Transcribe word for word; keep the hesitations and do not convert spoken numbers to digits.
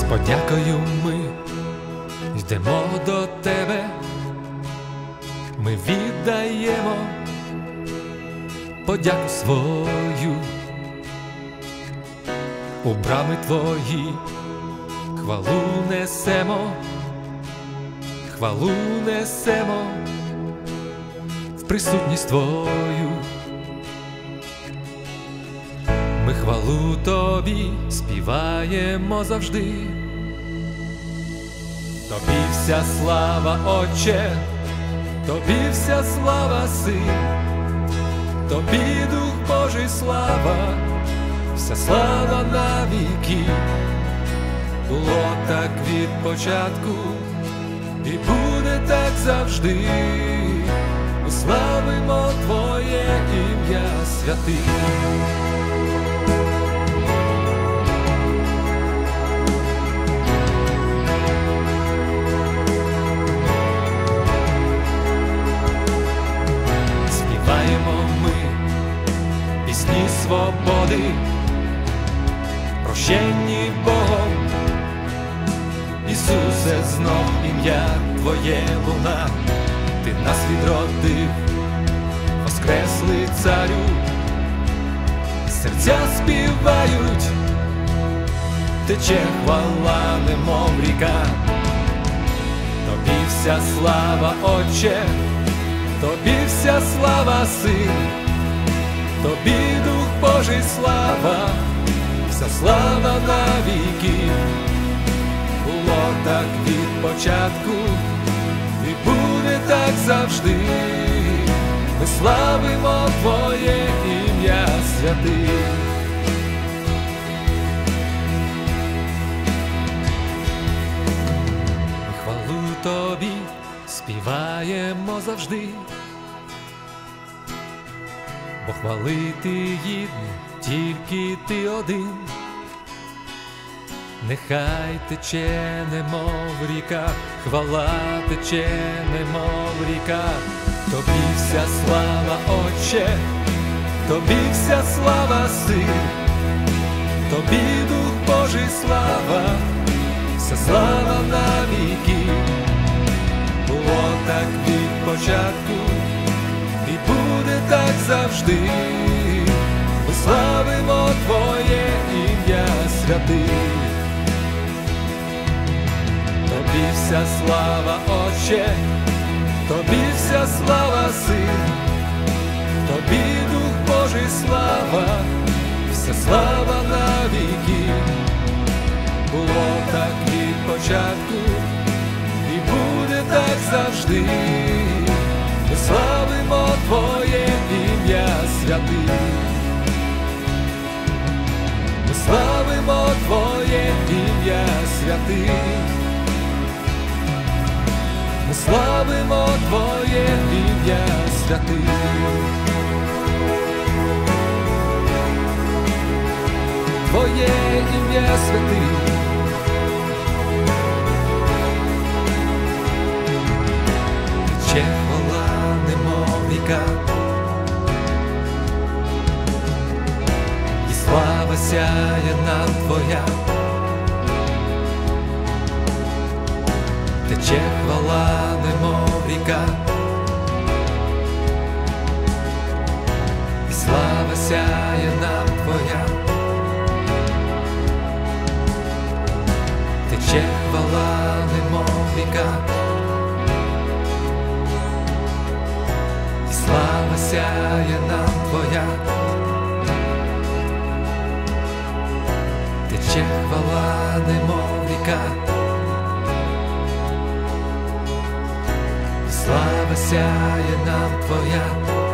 подякою ми йдемо до тебе, ми віддаємо подяку свою. У брами твої хвалу несемо, хвалу несемо в присутність твою. Ми хвалу тобі співаємо завжди. Тобі вся слава, Отче, тобі вся слава, Син, тобі Дух Божий слава, вся слава навіки. Було так від початку і буде так завжди. Ми славимо Твоє ім'я святий. Пісні свободи, прощенні Богом. Ісусе, знов ім'я Твоє луна, Ти нас відродив, воскреслий Царю. Серця співають, тече хвала, немов ріка. Тобі вся слава, Отче, тобі вся слава, Син, тобі Дух Божий слава, вся слава навіки. Було так від початку і буде так завжди. Ми славимо Твоє ім'я святий. Ми хвалу тобі співаємо завжди, бо хвалити гідний тільки ти один. Нехай тече, немов ріка, хвала тече, немов ріка. Тобі вся слава, Отче, тобі вся слава, Син, тобі Дух Божий слава, вся слава навіки. Було так від початку і буде так завжди. Ми славимо Твоє ім'я святий. Тобі вся слава, Отче, тобі вся слава, Син, тобі Дух Божий слава, вся слава навіки. Було так від початку і буде так завжди. Ми славимо Твоє ім'я святий. Ми славимо Твоє ім'я святий. Ми славимо Твоє ім'я святий. Твоє ім'я святий. Тече хвала, немов ріка, і слава сяє нам Твоя. Тече хвала, немов ріка, і слава сяє нам Твоя. Тече хвала, немов ріка, і слава сяє нам Твоя. Тече хвала, немов ріка, слава сяє нам Твоя.